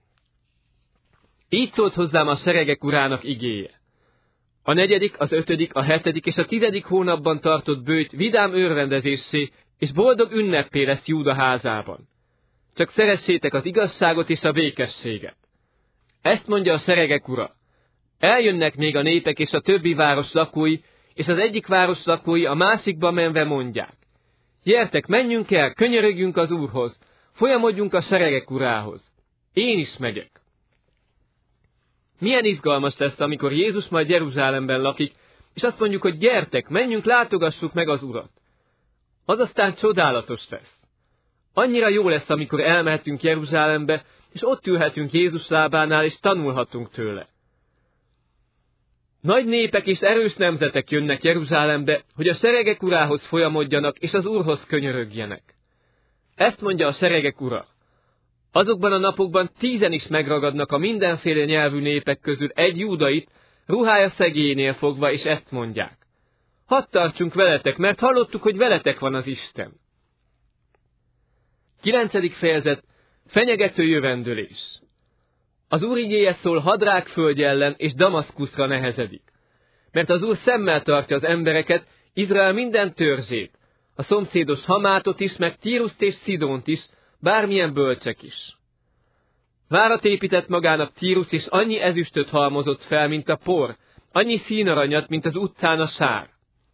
Így szólt hozzám a seregek Urának igéje. A 4., az 5., a 7. és a 10. hónapban tartott böjt vidám örvendezéssé és boldog ünnepé lesz Júda házában. Csak szeressétek az igazságot és a békességet. Ezt mondja a seregek Ura. Eljönnek még a népek és a többi város lakói, és az egyik város lakói a másikba menve mondják. Gyertek, menjünk el, könyörögjünk az Úrhoz, folyamodjunk a seregek Urához. Én is megyek. Milyen izgalmas lesz, amikor Jézus majd Jeruzsálemben lakik, és azt mondjuk, hogy gyertek, menjünk, látogassuk meg az Urat. Az aztán csodálatos lesz. Annyira jó lesz, amikor elmehetünk Jeruzsálembe, és ott ülhetünk Jézus lábánál, és tanulhatunk tőle. Nagy népek és erős nemzetek jönnek Jeruzsálembe, hogy a seregek Urához folyamodjanak, és az Úrhoz könyörögjenek. Ezt mondja a seregek Ura. Azokban a napokban 10 is megragadnak a mindenféle nyelvű népek közül egy júdait, ruhája szegélyénél fogva, és ezt mondják. Hadd tartsunk veletek, mert hallottuk, hogy veletek van az Isten. 9. fejezet. Fenyegető jövendőlés. Az Úr igéje szól Hadrák földje ellen, és Damaszkuszra nehezedik. Mert az Úr szemmel tartja az embereket, Izrael minden törzsét, a szomszédos Hamátot is, meg Tíruszt és Szidónt is, bármilyen bölcsek is. Várat épített magának Tírus, és annyi ezüstöt halmozott fel, mint a por, annyi színaranyat, mint az utcán a sár.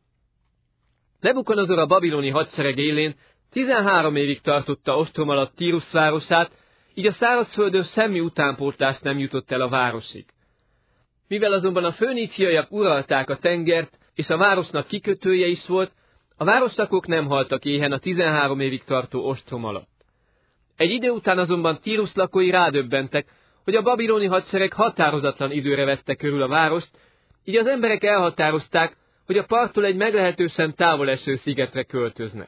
Nebukanozor a babiloni hadsereg élén 13 évig tartotta ostrom alatt Tírus városát, így a szárazföldön semmi utánpótlás nem jutott el a városig. Mivel azonban a föníciaiak uralták a tengert, és a városnak kikötője is volt, a városlakók nem haltak éhen a 13 évig tartó ostrom alatt. Egy idő után azonban Tírus lakói rádöbbentek, hogy a babiloni hadsereg határozatlan időre vette körül a várost, így az emberek elhatározták, hogy a parttól egy meglehetősen távol eső szigetre költöznek.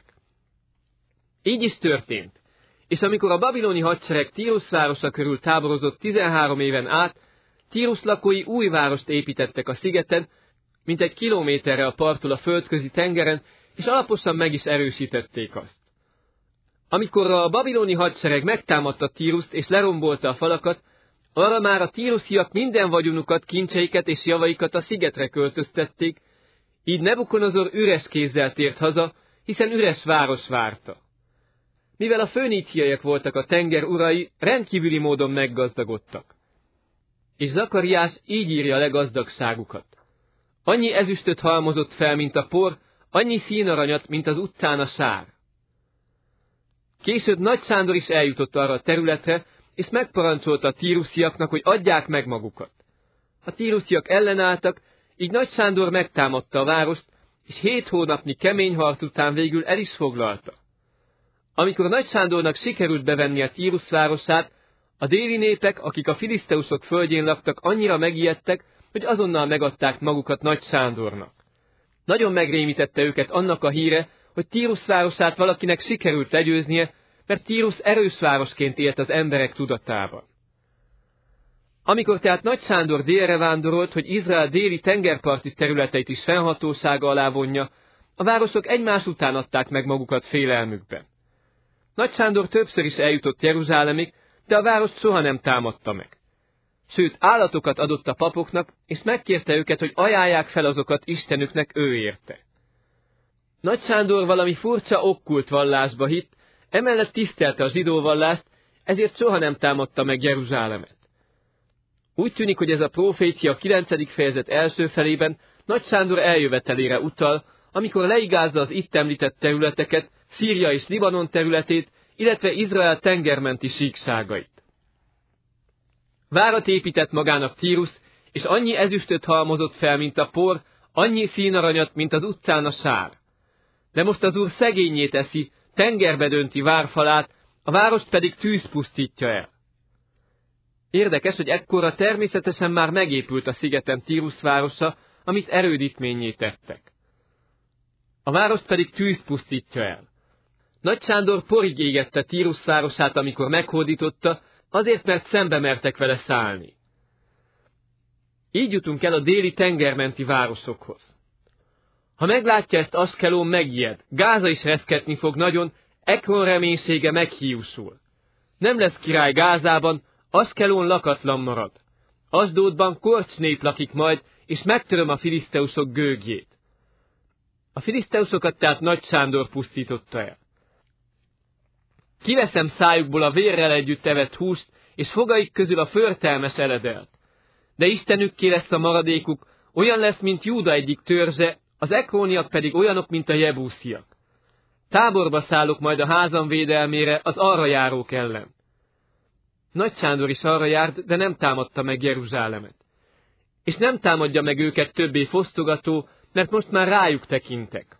Így is történt, és amikor a babiloni hadsereg Tírus városa körül táborozott 13 éven át, Tírus lakói új várost építettek a szigeten, mintegy kilométerre a parttól a földközi tengeren, és alaposan meg is erősítették azt. Amikor a babiloni hadsereg megtámadta Tírust és lerombolta a falakat, arra már a tírusziak minden vagyonukat, kincseiket és javaikat a szigetre költöztették, így Nebukanozor üres kézzel tért haza, hiszen üres város várta. Mivel a föníciaiak voltak a tenger urai, rendkívüli módon meggazdagodtak. És Zakariás így írja le gazdagságukat. Annyi ezüstöt halmozott fel, mint a por, annyi színaranyat, mint az utcán a sár. Később Nagy Sándor is eljutott arra a területre, és megparancsolta a tírusziaknak, hogy adják meg magukat. A tírusziak ellenálltak, így Nagy Sándor megtámadta a várost, és 7 hónapnyi kemény harc után végül el is foglalta. Amikor Nagy Sándornak sikerült bevenni a Tírus városát, a déli népek, akik a filiszteusok földjén laktak, annyira megijedtek, hogy azonnal megadták magukat Nagy Sándornak. Nagyon megrémítette őket annak a híre, hogy Tírus városát valakinek sikerült legyőznie, mert Tírus erős városként élt az emberek tudatában. Amikor tehát Nagy Sándor délre vándorolt, hogy Izrael déli tengerparti területeit is fennhatósága alá vonja, a városok egymás után adták meg magukat félelmükben. Nagy Sándor többször is eljutott Jeruzsálemig, de a várost soha nem támadta meg. Sőt, állatokat adott a papoknak, és megkérte őket, hogy ajánlják fel azokat Istenüknek ő érte. Nagy Sándor valami furcsa okkult vallásba hitt, emellett tisztelte a zsidó vallást, ezért soha nem támadta meg Jeruzsálemet. Úgy tűnik, hogy ez a profécia 9. fejezet első felében Nagy Sándor eljövetelére utal, amikor leigázza az itt említett területeket, Szíria és Libanon területét, illetve Izrael tengermenti síkságait. Várat épített magának Tírus, és annyi ezüstöt halmozott fel, mint a por, annyi színaranyat, mint az utcán a sár. De most az Úr szegényé teszi, tengerbe dönti várfalát, a várost pedig tűz pusztítja el. Érdekes, hogy ekkorra természetesen már megépült a szigeten Tírus városa, amit erődítménnyé tettek. A várost pedig tűz pusztítja el. Nagy Sándor porig égette Tírus városát, amikor meghódította, azért, mert szembe mertek vele szállni. Így jutunk el a déli tengermenti városokhoz. Ha meglátja ezt Askelón, megijed, Gáza is reszketni fog nagyon, Ekron reménysége meghiúsul. Nem lesz király Gázában, Askelón lakatlan marad. Asdódban korcsnép lakik majd, és megtöröm a filiszteusok gőgjét. A filiszteusokat tehát Nagy Sándor pusztította el. Kiveszem szájukból a vérrel együtt evett húst, és fogaik közül a förtelmes eledelt. De Istenükké lesz a maradékuk, olyan lesz, mint Júda egyik törzse, az ekróniak pedig olyanok, mint a jebúsziak. Táborba szállok majd a házam védelmére az arra járók ellen. Nagy Sándor is arra járt, de nem támadta meg Jeruzsálemet. És nem támadja meg őket többé fosztogató, mert most már rájuk tekintek.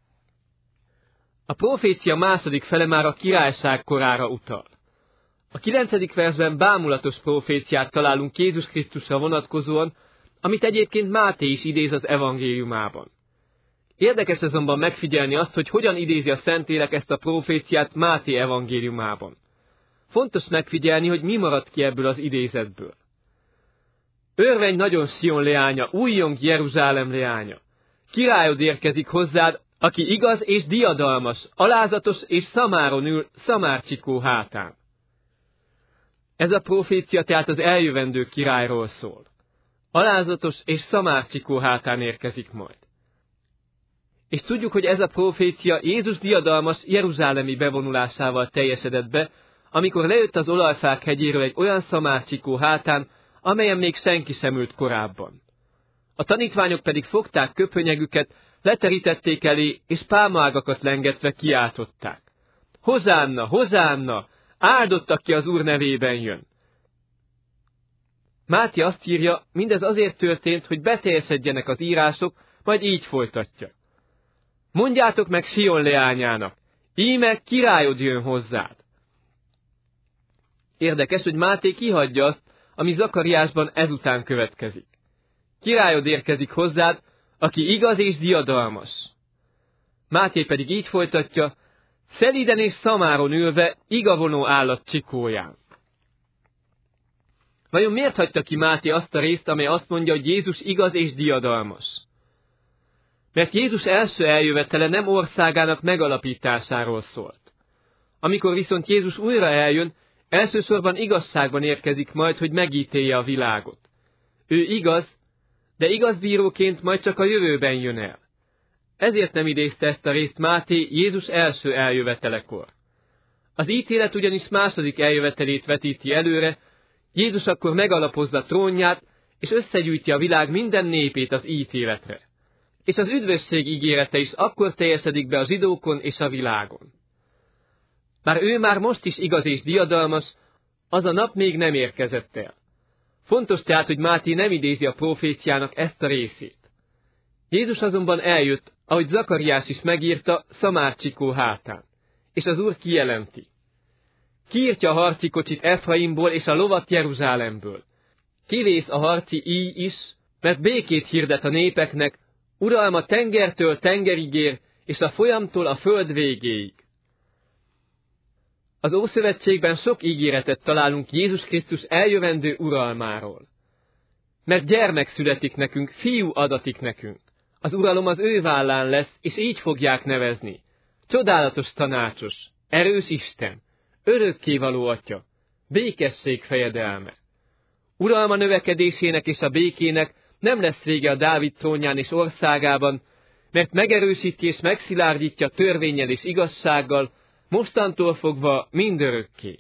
A profécia második fele már a királyság korára utal. A 9. versben bámulatos proféciát találunk Jézus Krisztusra vonatkozóan, amit egyébként Máté is idéz az evangéliumában. Érdekes azonban megfigyelni azt, hogy hogyan idézi a Szentlélek ezt a proféciát Máté evangéliumában. Fontos megfigyelni, hogy mi maradt ki ebből az idézetből. Örvenj nagyon Sion leánya, újjong Jeruzsálem leánya. Királyod érkezik hozzád, aki igaz és diadalmas, alázatos és szamáron ül szamárcsikó hátán. Ez a profécia tehát az eljövendő királyról szól. Alázatos és szamárcsikó hátán érkezik majd. És tudjuk, hogy ez a profécia Jézus diadalmas jeruzsálemi bevonulásával teljesedett be, amikor lejött az olajfák hegyéről egy olyan szamárcsikó hátán, amelyen még senki sem ült korábban. A tanítványok pedig fogták köpönyegüket, leterítették elé, és pálmaágakat lengetve kiáltották. Hozánna, hozánna! Áldott, aki az Úr nevében jön! Máté azt írja, mindez azért történt, hogy beteljesedjenek az írások, majd így folytatja. Mondjátok meg Sion leányának, íme királyod jön hozzád. Érdekes, hogy Máté kihagyja azt, ami Zakariásban ezután következik. Királyod érkezik hozzád, aki igaz és diadalmas. Máté pedig így folytatja, szelíden és szamáron ülve igavonó állat csikóján. Vajon miért hagyta ki Máté azt a részt, amely azt mondja, hogy Jézus igaz és diadalmas? Mert Jézus első eljövetele nem országának megalapításáról szólt. Amikor viszont Jézus újra eljön, elsősorban igazságban érkezik majd, hogy megítélje a világot. Ő igaz, de igaz bíróként majd csak a jövőben jön el. Ezért nem idézte ezt a részt Máté Jézus első eljövetelekor. Az ítélet ugyanis második eljövetelét vetíti előre, Jézus akkor megalapozza trónját, és összegyűjti a világ minden népét az ítéletre. És az üdvösség ígérete is akkor teljesedik be a zsidókon és a világon. Bár ő már most is igaz és diadalmas, az a nap még nem érkezett el. Fontos tehát, hogy Máté nem idézi a proféciának ezt a részét. Jézus azonban eljött, ahogy Zakariás is megírta, szamárcsikó hátán. És az Úr kijelenti. Kiírtja a harci kocsit Efraimból és a lovat Jeruzsálemből. Kivész a harci íj is, mert békét hirdet a népeknek, uralma tengertől tengerig ér, és a folyamtól a föld végéig. Az Ószövetségben sok ígéretet találunk Jézus Krisztus eljövendő uralmáról. Mert gyermek születik nekünk, fiú adatik nekünk. Az uralom az ő vállán lesz, és így fogják nevezni. Csodálatos tanácsos, erős Isten, örökkévaló Atya, békesség fejedelme. Uralma növekedésének és a békének nem lesz vége a Dávid trónján és országában, mert megerősíti és megszilárdítja törvénnyel és igazsággal, mostantól fogva mindörökké.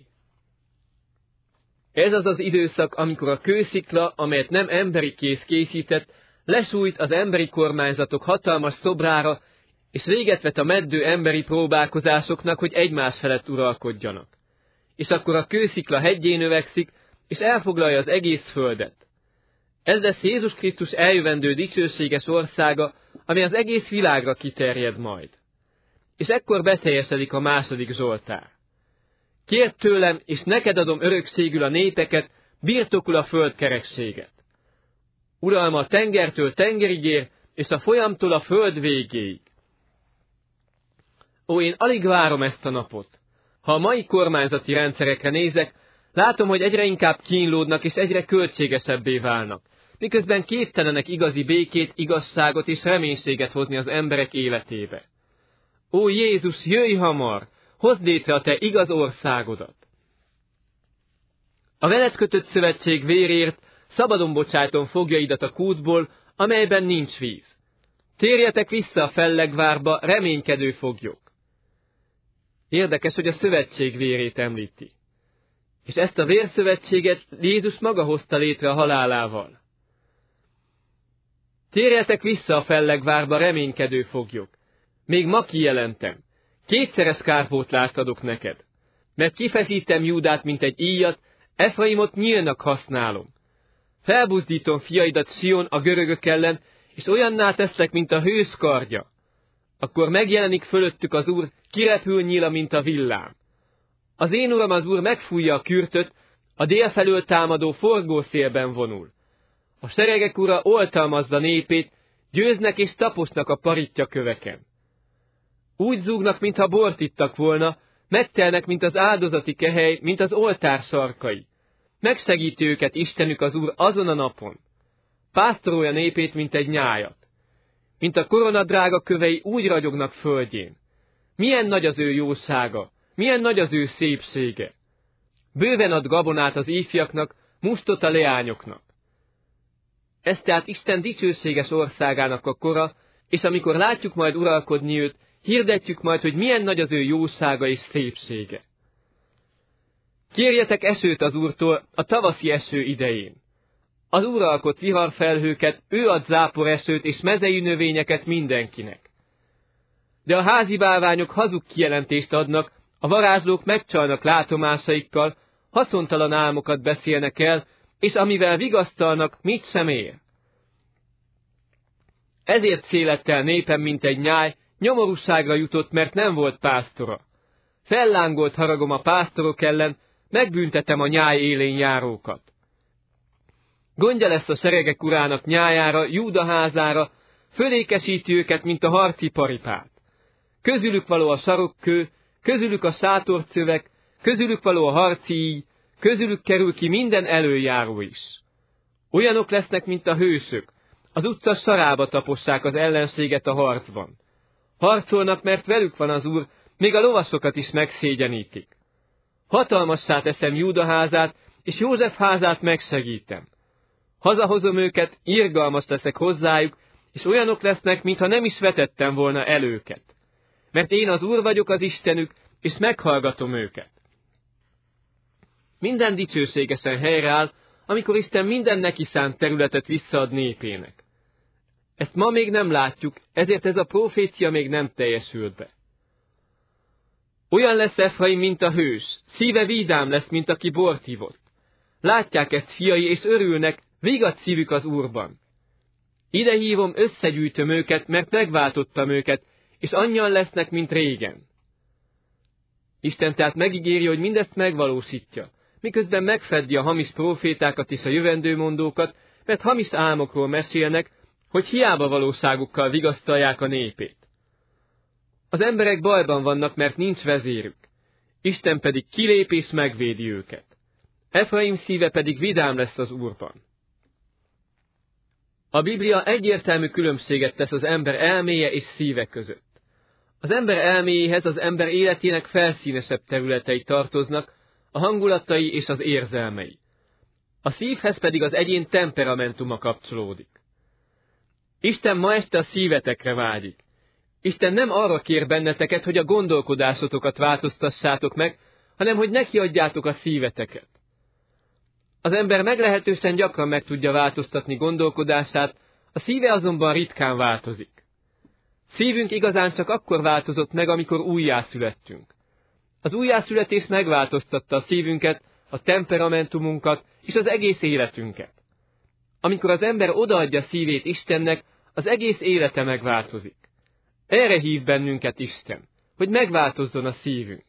Ez az az időszak, amikor a kőszikla, amelyet nem emberi kéz készített, lesújt az emberi kormányzatok hatalmas szobrára, és véget vet a meddő emberi próbálkozásoknak, hogy egymás felett uralkodjanak. És akkor a kőszikla heggyé növekszik, és elfoglalja az egész földet. Ez lesz Jézus Krisztus eljövendő dicsőséges országa, ami az egész világra kiterjed majd. És ekkor beteljesedik a második Zsoltár. Kérd tőlem, és neked adom örökségül a népeket, birtokul a földkerekséget. Uralma a tengertől tengerig ér, és a folyamtól a föld végéig. Ó, én alig várom ezt a napot. Ha a mai kormányzati rendszerekre nézek, látom, hogy egyre inkább kínlódnak és egyre költségesebbé válnak, miközben képtelenek igazi békét, igazságot és reménységet hozni az emberek életébe. Ó Jézus, jöjj hamar! Hozd létre a te igaz országodat! A veled kötött szövetség vérért szabadon bocsájtom fogjaidat a kútból, amelyben nincs víz. Térjetek vissza a fellegvárba, reménykedő foglyok. Érdekes, hogy a szövetség vérét említi. És ezt a vérszövetséget Jézus maga hozta létre a halálával. Térjetek vissza a fellegvárba, reménykedő foglyok. Még ma kijelentem. 2-szeres kárpótlást adok neked. Mert kifeszítem Júdát, mint egy íjat, Efraimot nyílnak használom. Felbuzdítom fiaidat Sion a görögök ellen, és olyanná teszlek, mint a hős kardja. Akkor megjelenik fölöttük az Úr, kirepül nyíla, mint a villám. Az én Uram az Úr megfújja a kürtöt, a dél felől támadó forgószélben vonul. A seregek Ura oltalmazza népét, győznek és taposnak a paritja köveken. Úgy zúgnak, mintha bort ittak volna, megtelnek, mint az áldozati kehely, mint az oltár sarkai. Megsegíti őket Istenük az Úr azon a napon. Pásztorolja népét, mint egy nyájat. Mint a koronadrága kövei úgy ragyognak földjén. Milyen nagy az ő jósága, milyen nagy az ő szépsége. Bőven ad gabonát az ifjaknak, mustot a leányoknak. Ez tehát Isten dicsőséges országának a kora, és amikor látjuk majd uralkodni őt, hirdetjük majd, hogy milyen nagy az ő jósága és szépsége. Kérjetek esőt az Úrtól a tavaszi eső idején. Az Úr alkot viharfelhőket, ő ad zápor esőt és mezei növényeket mindenkinek. De a házi bálványok hazug kijelentést adnak, a varázslók megcsalnak látomásaikkal, haszontalan álmokat beszélnek el, és amivel vigasztalnak, mit sem ér. Ezért szélett el népem, mint egy nyáj, nyomorúságra jutott, mert nem volt pásztora. Fellángolt haragom a pásztorok ellen, megbüntetem a nyáj élén járókat. Gondja lesz a seregek urának nyájára, Júda házára, fölékesíti őket, mint a harci paripát. Közülük való a sarokkő, közülük a sátorcövek, közülük való a harci íj, közülük kerül ki minden előjáró is. Olyanok lesznek, mint a hősök, az utca sarába tapossák az ellenséget a harcban. Harcolnak, mert velük van az Úr, még a lovasokat is megszégyenítik. Hatalmassá teszem Júda házát, és József házát megsegítem. Hazahozom őket, irgalmas leszek hozzájuk, és olyanok lesznek, mintha nem is vetettem volna el őket. Mert én az Úr vagyok az Istenük, és meghallgatom őket. Minden dicsőségesen helyreáll, amikor Isten minden neki szánt területet visszaad népének. Ezt ma még nem látjuk, ezért ez a profécia még nem teljesült be. Olyan lesz Efraim, mint a hős, szíve vídám lesz, mint aki bort ivott. Látják ezt fiai, és örülnek, vigad szívük az Úrban. Ide hívom, összegyűjtöm őket, mert megváltottam őket, és annyian lesznek, mint régen. Isten tehát megígéri, hogy mindezt megvalósítja, miközben megfeddi a hamis prófétákat és a jövendőmondókat, mert hamis álmokról mesélnek, hogy hiába valóságukkal vigasztalják a népét. Az emberek bajban vannak, mert nincs vezérük. Isten pedig kilép és megvédi őket. Efraim szíve pedig vidám lesz az Úrban. A Biblia egyértelmű különbséget tesz az ember elméje és szíve között. Az ember elméjéhez az ember életének felszínesebb területei tartoznak, a hangulatai és az érzelmei. A szívhez pedig az egyén temperamentuma kapcsolódik. Isten ma este a szívetekre vágyik. Isten nem arra kér benneteket, hogy a gondolkodásotokat változtassátok meg, hanem hogy nekiadjátok a szíveteket. Az ember meglehetősen gyakran meg tudja változtatni gondolkodását, a szíve azonban ritkán változik. Szívünk igazán csak akkor változott meg, amikor újjászülettünk. Az újjászületés megváltoztatta a szívünket, a temperamentumunkat és az egész életünket. Amikor az ember odaadja szívét Istennek, az egész élete megváltozik. Erre hív bennünket Isten, hogy megváltozzon a szívünk.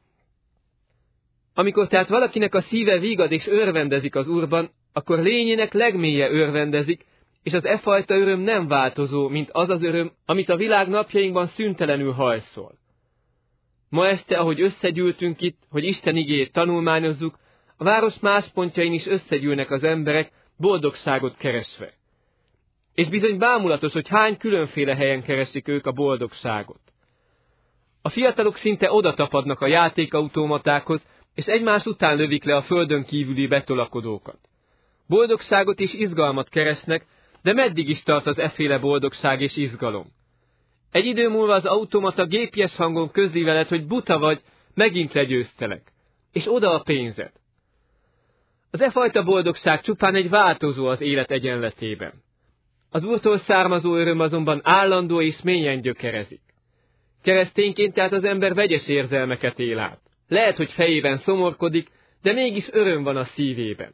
Amikor tehát valakinek a szíve vígad és örvendezik az Úrban, akkor lényének legmélye örvendezik, és az e fajta öröm nem változó, mint az az öröm, amit a világ napjainkban szüntelenül hajszol. Ma este, ahogy összegyűltünk itt, hogy Isten igéjét tanulmányozzuk, a város más pontjain is összegyűlnek az emberek, boldogságot keresve. És bizony bámulatos, hogy hány különféle helyen keresik ők a boldogságot. A fiatalok szinte oda tapadnak a játékautomatákhoz, és egymás után lövik le a földön kívüli betolakodókat. Boldogságot és izgalmat keresnek, de meddig is tart az efféle boldogság és izgalom? Egy idő múlva az automata gépies hangon közli veled, hogy buta vagy, megint legyőztelek, és oda a pénzed. Az e fajta boldogság csupán egy változó az élet egyenletében. Az Úrtól származó öröm azonban állandó és mélyen gyökerezik. Keresztényként tehát az ember vegyes érzelmeket él át. Lehet, hogy fejében szomorkodik, de mégis öröm van a szívében.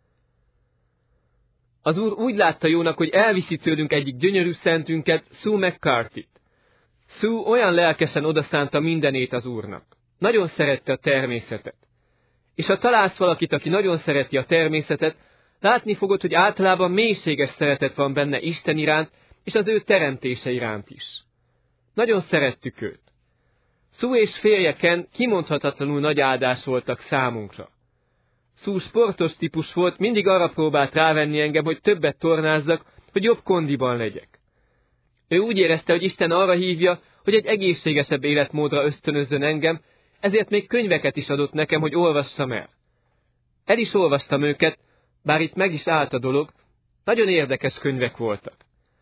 Az Úr úgy látta jónak, hogy elviszi tőlünk egyik gyönyörű szentünket, Sue McCarthyt. Sue olyan lelkesen odaszánta mindenét az Úrnak. Nagyon szerette a természetet. És ha találsz valakit, aki nagyon szereti a természetet, látni fogod, hogy általában mélységes szeretet van benne Isten iránt, és az ő teremtése iránt is. Nagyon szerettük őt. Sue és férje Ken kimondhatatlanul nagy áldás voltak számunkra. Sue sportos típus volt, mindig arra próbált rávenni engem, hogy többet tornázzak, hogy jobb kondiban legyek. Ő úgy érezte, hogy Isten arra hívja, hogy egy egészségesebb életmódra ösztönözzön engem, ezért még könyveket is adott nekem, hogy olvassam el. El is olvastam őket, bár itt meg is állt a dolog, nagyon érdekes könyvek voltak.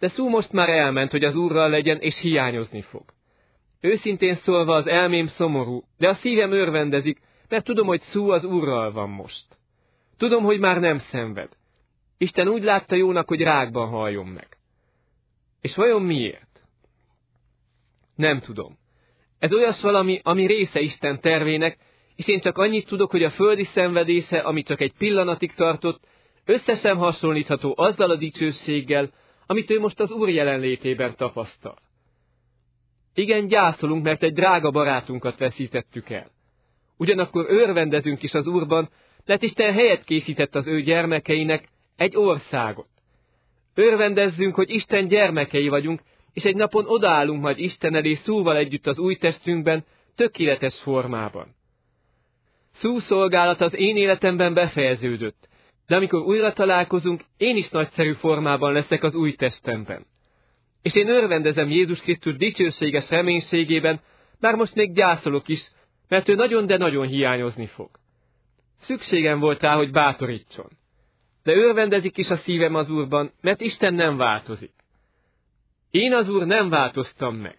De Sue most már elment, hogy az Úrral legyen, és hiányozni fog. Őszintén szólva az elmém szomorú, de a szívem örvendezik, mert tudom, hogy Sue az Úrral van most. Tudom, hogy már nem szenved. Isten úgy látta jónak, hogy rákban haljon meg. És vajon miért? Nem tudom. Ez olyas valami, ami része Isten tervének, és én csak annyit tudok, hogy a földi szenvedése, ami csak egy pillanatig tartott, összesen hasonlítható azzal a dicsőséggel, amit ő most az Úr jelenlétében tapasztal. Igen, gyászolunk, mert egy drága barátunkat veszítettük el. Ugyanakkor örvendezünk is az Úrban, mert Isten helyet készített az ő gyermekeinek, egy országot. Örvendezzünk, hogy Isten gyermekei vagyunk, és egy napon odaállunk majd Isten elé Sue-val együtt az új testünkben, tökéletes formában. Sue szolgálata az én életemben befejeződött, de amikor újra találkozunk, én is nagyszerű formában leszek az új testemben. És én örvendezem Jézus Krisztus dicsőséges reménységében, bár most még gyászolok is, mert ő nagyon, de nagyon hiányozni fog. Szükségem volt rá, hogy bátorítson. De örvendezik is a szívem az Úrban, mert Isten nem változik. Én az Úr nem változtam meg.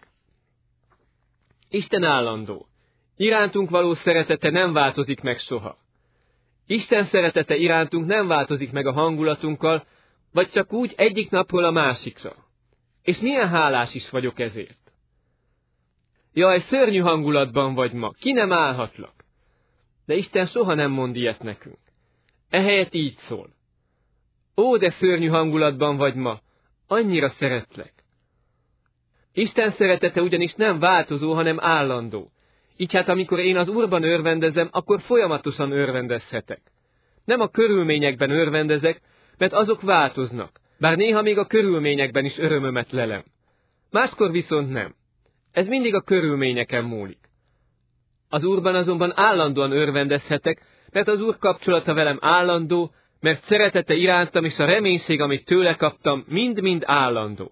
Isten állandó. Irántunk való szeretete nem változik meg soha. Isten szeretete irántunk nem változik meg a hangulatunkkal, vagy csak úgy egyik napról a másikra. És milyen hálás is vagyok ezért. Jaj, szörnyű hangulatban vagy ma, ki nem állhatlak. De Isten soha nem mond ilyet nekünk. Ehelyett így szól. Ó, de szörnyű hangulatban vagy ma, annyira szeretlek. Isten szeretete ugyanis nem változó, hanem állandó. Így hát amikor én az Úrban örvendezem, akkor folyamatosan örvendezhetek. Nem a körülményekben örvendezek, mert azok változnak, bár néha még a körülményekben is örömömet lelem. Máskor viszont nem. Ez mindig a körülményeken múlik. Az Úrban azonban állandóan örvendezhetek, mert az Úr kapcsolata velem állandó, mert szeretete irántam és a reménység, amit tőle kaptam, mind-mind állandó.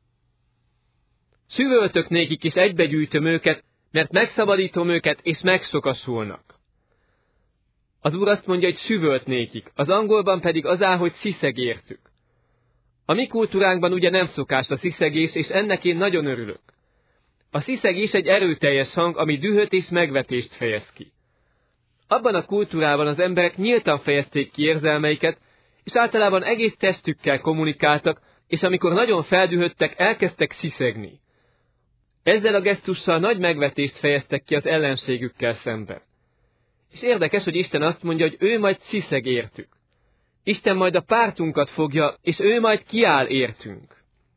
Süvöltök nékik és egybegyűjtöm őket, mert megszabadítom őket, és megsokasulnak. Az Úr azt mondja, hogy süvölt nékik, az angolban pedig az áll, hogy sziszeg értük. A mi kultúránkban ugye nem szokás a sziszegés, és ennek én nagyon örülök. A sziszegés egy erőteljes hang, ami dühöt és megvetést fejez ki. Abban a kultúrában az emberek nyíltan fejezték ki érzelmeiket, és általában egész testükkel kommunikáltak, és amikor nagyon feldühödtek, elkezdtek sziszegni. Ezzel a gesztussal nagy megvetést fejeztek ki az ellenségükkel szemben. És érdekes, hogy Isten azt mondja, hogy ő majd sziszeg értük. Isten majd a pártunkat fogja, és ő majd kiáll értünk.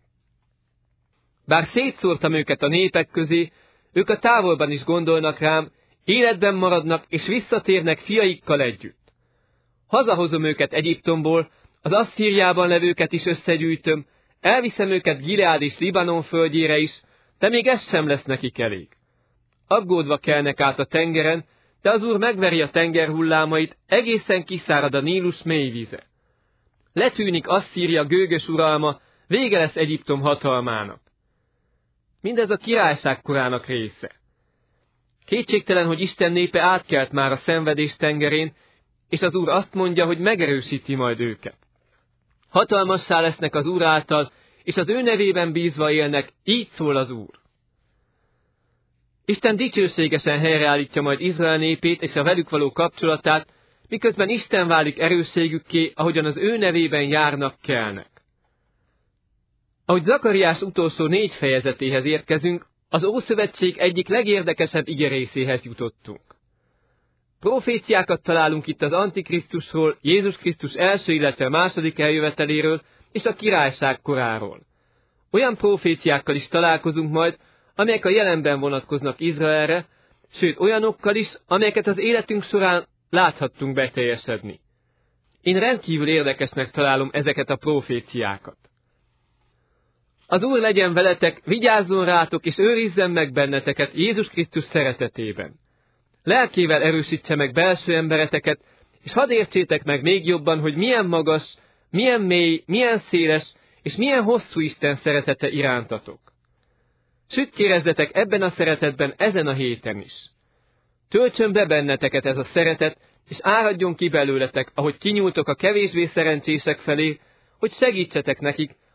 Bár szétszórtam őket a népek közé, ők a távolban is gondolnak rám, életben maradnak és visszatérnek fiaikkal együtt. Hazahozom őket Egyiptomból, az Asszíriában levőket is összegyűjtöm, elviszem őket Gileád és Libanon földjére is, de még ez sem lesz nekik elég. Aggódva kelnek át a tengeren, de az Úr megveri a tenger hullámait, egészen kiszárad a Nílus mély víze. Letűnik Asszíria gőgös uralma, vége lesz Egyiptom hatalmának. Mindez a királyság korának része. Kétségtelen, hogy Isten népe átkelt már a szenvedés tengerén, és az Úr azt mondja, hogy megerősíti majd őket. Hatalmassá lesznek az Úr által, és az ő nevében bízva élnek, így szól az Úr. Isten dicsőségesen helyreállítja majd Izrael népét és a velük való kapcsolatát, miközben Isten válik erősségükké, ahogyan az ő nevében járnak, kelnek. Ahogy Zakariás utolsó 4 fejezetéhez érkezünk, az Ószövetség egyik legérdekesebb igerészéhez jutottunk. Proféciákat találunk itt az Antikrisztusról, Jézus Krisztus első, illetve második eljöveteléről és a királyság koráról. Olyan proféciákkal is találkozunk majd, amelyek a jelenben vonatkoznak Izraelre, sőt olyanokkal is, amelyeket az életünk során láthattunk beteljesedni. Én rendkívül érdekesnek találom ezeket a proféciákat. Az Úr legyen veletek, vigyázzon rátok és őrizzen meg benneteket Jézus Krisztus szeretetében. Lelkével erősítse meg belső embereteket, és hadd értsétek meg még jobban, hogy milyen magas, milyen mély, milyen széles és milyen hosszú Isten szeretete irántatok. Sütkérezzetek ebben a szeretetben ezen a héten is. Töltsön be benneteket ez a szeretet, és áradjon ki belőletek, ahogy kinyúltok a kevésbé szerencsések felé, hogy segítsetek nekik,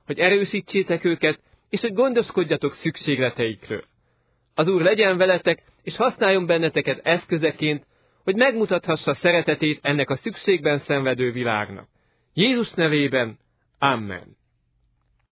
hogy erősítsétek őket, és hogy gondoskodjatok szükségleteikről. Az Úr legyen veletek, és használjon benneteket eszközeként, hogy megmutathassa szeretetét ennek a szükségben szenvedő világnak. Jézus nevében, Amen.